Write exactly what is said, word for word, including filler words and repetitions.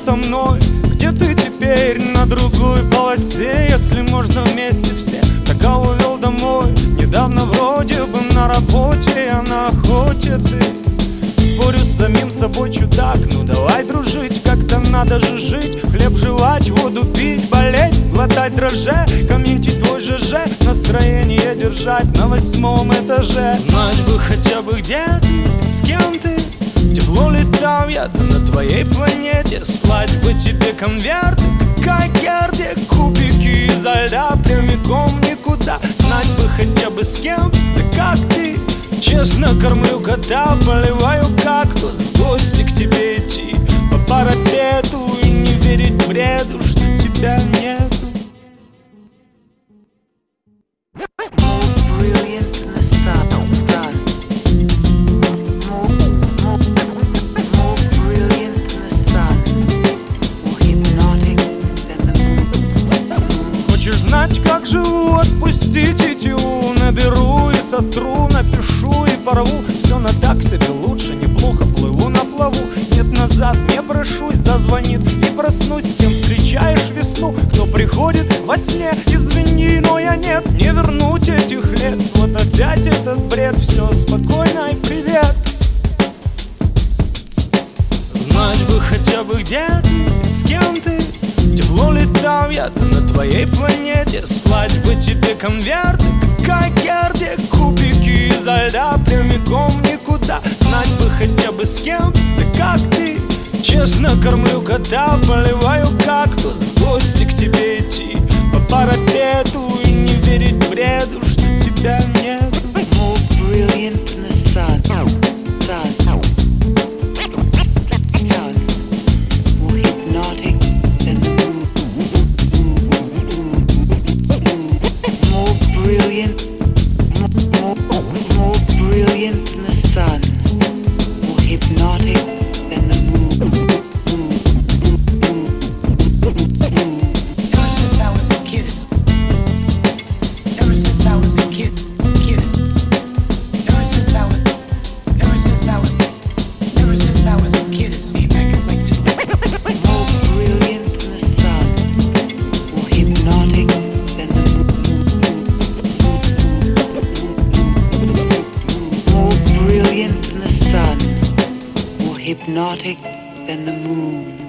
со мной? Где ты теперь? На другой полосе. Если можно вместе все, так а увел домой. Недавно вроде бы на работе, а на охоте ты. Спорю с самим собой, чудак. Ну давай дружить, как-то надо же жить. Хлеб жевать, воду пить, болеть, глотать дрожжи. Комментить твой ЖЖ, настроение держать на восьмом этаже. Знать бы хотя бы где ты, с кем ты. Тепло ли там я, да на твоей планете. Слать бы тебе конверты, как Герде. Кубики изо льда прямиком никуда. Знать бы хотя бы с кем, да как ты. Честно кормлю кота, поливаю кактус. В гости к тебе идти по парапету и не верить бреду, что тебя нету. Хочешь знать, как живу? Отпусти тетиву. Наберу и сотру, напишу и порву. Все на так себе, лучше, неплохо плыву на плаву. Нет, назад не прошусь, зазвонит и проснусь. С кем встречаешь весну, кто приходит во сне. Извини, но я нет, не вернуть этих лет. Вот опять этот бред, все спокойно и привет. Знать бы хотя бы где ты, с кем ты. Тепло ли там я, да на твоей планете. Слать бы тебе конверты, как Герде. Кубики изо льда прямиком никуда. Знать бы хотя бы с кем, да как ты. Честно кормлю кота, поливаю кактус. В гости к тебе идти по парапету и не верить бреду, что тебя нет. Hypnotic than the moon.